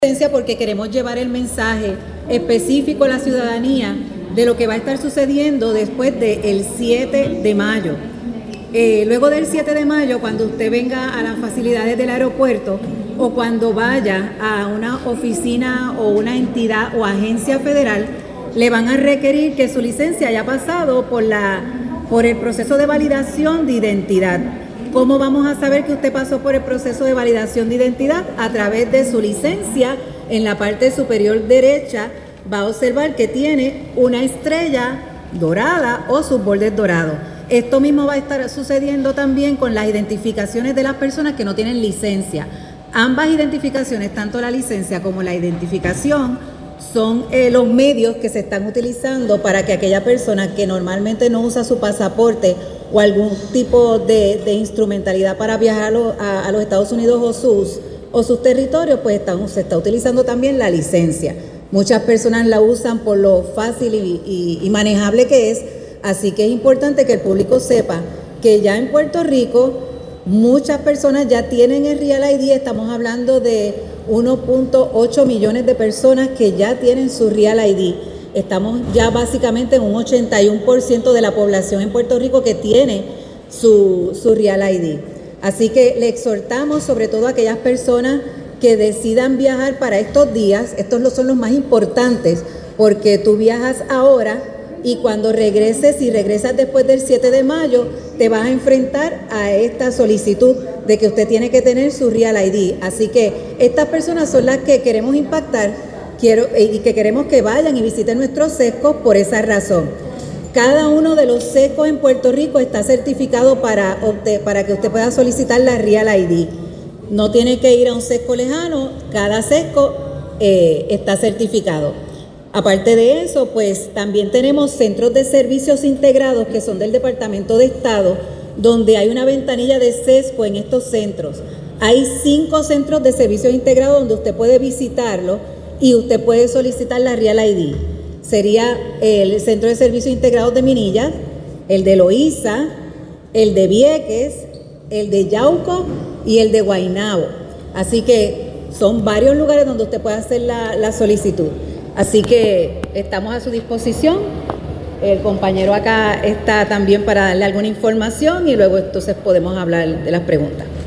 Porque queremos llevar el mensaje específico a la ciudadanía de lo que va a estar sucediendo después del 7 de mayo. Luego del 7 de mayo, cuando usted venga a las facilidades del aeropuerto o cuando vaya a una oficina o una entidad o agencia federal, le van a requerir que su licencia haya pasado por el proceso de validación de identidad. ¿Cómo vamos a saber que usted pasó por el proceso de validación de identidad? A través de su licencia, en la parte superior derecha, va a observar que tiene una estrella dorada o sus bordes dorados. Esto mismo va a estar sucediendo también con las identificaciones de las personas que no tienen licencia. Ambas identificaciones, tanto la licencia como la identificación, son los medios que se están utilizando para que aquella persona que normalmente no usa su pasaporte o algún tipo de instrumentalidad para viajar a los Estados Unidos o sus territorios, pues se está utilizando también la licencia. Muchas personas la usan por lo fácil y manejable que es, así que es importante que el público sepa que ya en Puerto Rico muchas personas ya tienen el Real ID. Estamos hablando de 1.8 millones de personas que ya tienen su Real ID. Estamos ya básicamente en un 81% de la población en Puerto Rico que tiene su Real ID. Así que le exhortamos, sobre todo a aquellas personas que decidan viajar para estos días. Estos son los más importantes, porque tú viajas ahora y cuando regreses, si regresas después del 7 de mayo, te vas a enfrentar a esta solicitud de que usted tiene que tener su Real ID. Así que estas personas son las que queremos impactar y que queremos que vayan y visiten nuestros sescos por esa razón. Cada uno de los sescos en Puerto Rico está certificado para que usted pueda solicitar la Real ID. No tiene que ir a un sesco lejano, cada sesco está certificado. Aparte de eso, pues también tenemos centros de servicios integrados que son del Departamento de Estado, donde hay una ventanilla de sesco en estos centros. Hay 5 centros de servicios integrados donde usted puede visitarlo y usted puede solicitar la Real ID. Sería el Centro de Servicios Integrados de Minillas, el de Loíza, el de Vieques, el de Yauco y el de Guaynabo. Así que son varios lugares donde usted puede hacer la solicitud. Así que estamos a su disposición. El compañero acá está también para darle alguna información y luego entonces podemos hablar de las preguntas.